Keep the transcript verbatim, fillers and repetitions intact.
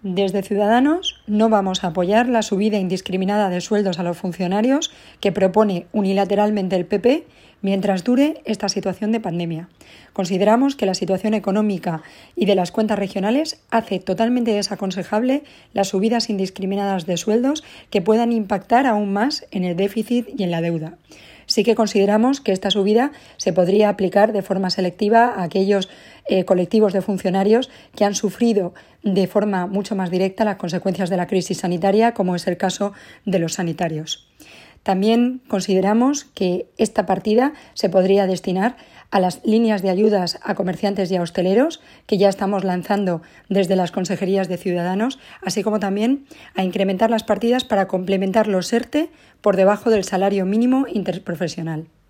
Desde Ciudadanos no vamos a apoyar la subida indiscriminada de sueldos a los funcionarios que propone unilateralmente el P P mientras dure esta situación de pandemia. Consideramos que la situación económica y de las cuentas regionales hace totalmente desaconsejable las subidas indiscriminadas de sueldos que puedan impactar aún más en el déficit y en la deuda. Sí que consideramos que esta subida se podría aplicar de forma selectiva a aquellos eh, colectivos de funcionarios que han sufrido de forma mucho más directa las consecuencias de la crisis sanitaria, como es el caso de los sanitarios. También consideramos que esta partida se podría destinar a las líneas de ayudas a comerciantes y a hosteleros que ya estamos lanzando desde las consejerías de Ciudadanos, así como también a incrementar las partidas para complementar los ERTE por debajo del salario mínimo interprofesional.